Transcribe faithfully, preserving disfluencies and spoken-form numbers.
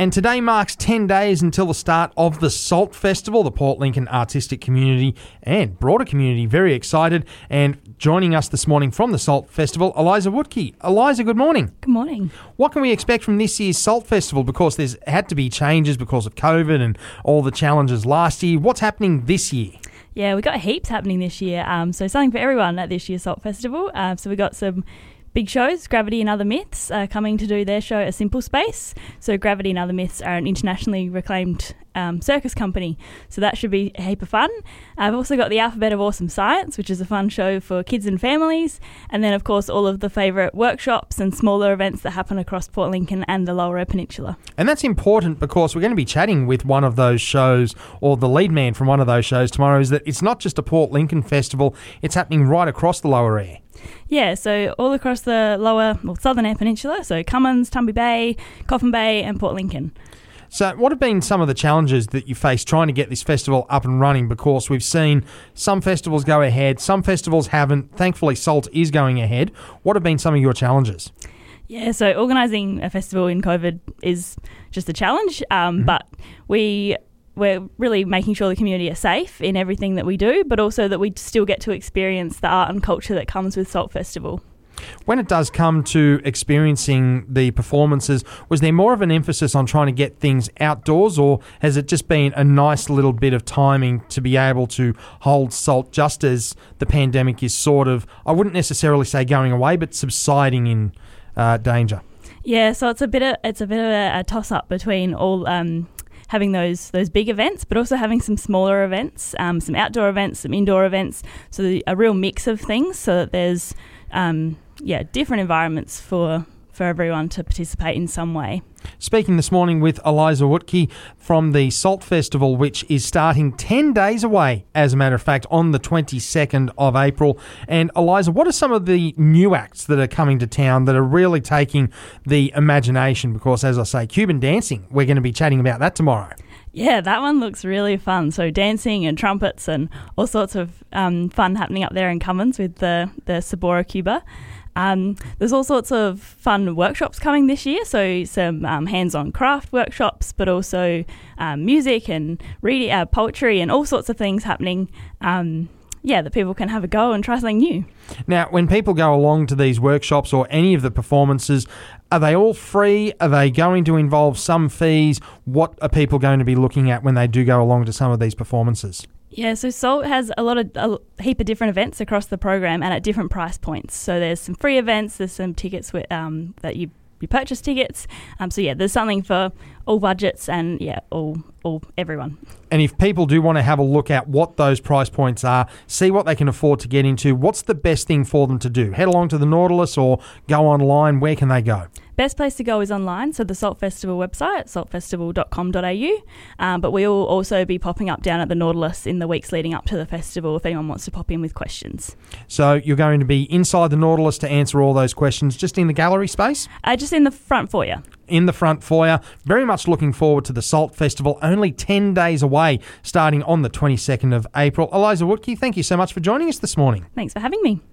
And today marks ten days until the start of the Salt Festival. The Port Lincoln artistic community and broader community very excited. And joining us this morning from the Salt Festival, Eliza Woodkey. Eliza, good morning. Good morning. What can we expect from this year's Salt Festival? Because there's had to be changes because of COVID and all the challenges last year. What's happening this year? Yeah, we got heaps happening this year. Um, so something for everyone at this year's Salt Festival. Um, so we got some big shows. Gravity and Other Myths are coming to do their show, A Simple Space. So Gravity and Other Myths are an internationally reclaimed um, circus company. So that should be a heap of fun. I've also got the Alphabet of Awesome Science, which is a fun show for kids and families. And then, of course, all of the favourite workshops and smaller events that happen across Port Lincoln and the Lower Eyre Peninsula. And that's important because we're going to be chatting with one of those shows, or the lead man from one of those shows tomorrow, is that it's not just a Port Lincoln festival, it's happening right across the Lower Eyre. Yeah, so all across the lower, well, Southern Eyre Peninsula, so Cummins, Tumby Bay, Coffin Bay and Port Lincoln. So what have been some of the challenges that you face trying to get this festival up and running? Because we've seen some festivals go ahead, some festivals haven't. Thankfully, Salt is going ahead. What have been some of your challenges? Yeah, so organising a festival in COVID is just a challenge, um, mm-hmm. but we... We're really making sure the community are safe in everything that we do, but also that we still get to experience the art and culture that comes with Salt Festival. When it does come to experiencing the performances, was there more of an emphasis on trying to get things outdoors, or has it just been a nice little bit of timing to be able to hold Salt just as the pandemic is sort of, I wouldn't necessarily say going away, but subsiding in uh, danger? Yeah, so it's a bit of, it's a bit of a, a toss-up between all... Um, having those those big events, but also having some smaller events, um, some outdoor events, some indoor events, so the, a real mix of things so that there's um, yeah different environments for, for everyone to participate in some way. Speaking this morning with Eliza Woodkey from the Salt Festival, which is starting ten days away, as a matter of fact, on the twenty-second of April. And Eliza, what are some of the new acts that are coming to town that are really taking the imagination? Because, as I say, Cuban dancing, we're going to be chatting about that tomorrow. Yeah, that one looks really fun. So dancing and trumpets and all sorts of um, fun happening up there in Cummins with the, the Sabora Cuba. Um, there's all sorts of fun workshops coming this year, so some um, hands-on craft workshops, but also um, music and reading, uh, poetry and all sorts of things happening, um, yeah, that people can have a go and try something new. Now, when people go along to these workshops or any of the performances, are they all free? Are they going to involve some fees? What are people going to be looking at when they do go along to some of these performances? Yeah, so Salt has a lot of a heap of different events across the program and at different price points. So there's some free events, there's some tickets with, um, that you you purchase tickets. Um, so yeah, there's something for all budgets and yeah, all all everyone. And if people do want to have a look at what those price points are, see what they can afford to get into, what's the best thing for them to do? Head along to the Nautilus or go online. Where can they go? Best place to go is online, so the Salt Festival website, salt festival dot com dot a u. Um, but we will also be popping up down at the Nautilus in the weeks leading up to the festival if anyone wants to pop in with questions. So you're going to be inside the Nautilus to answer all those questions, just in the gallery space? Uh, just in the front foyer. In the front foyer. Very much looking forward to the Salt Festival, only ten days away, starting on the twenty-second of April. Eliza Woodkey, thank you so much for joining us this morning. Thanks for having me.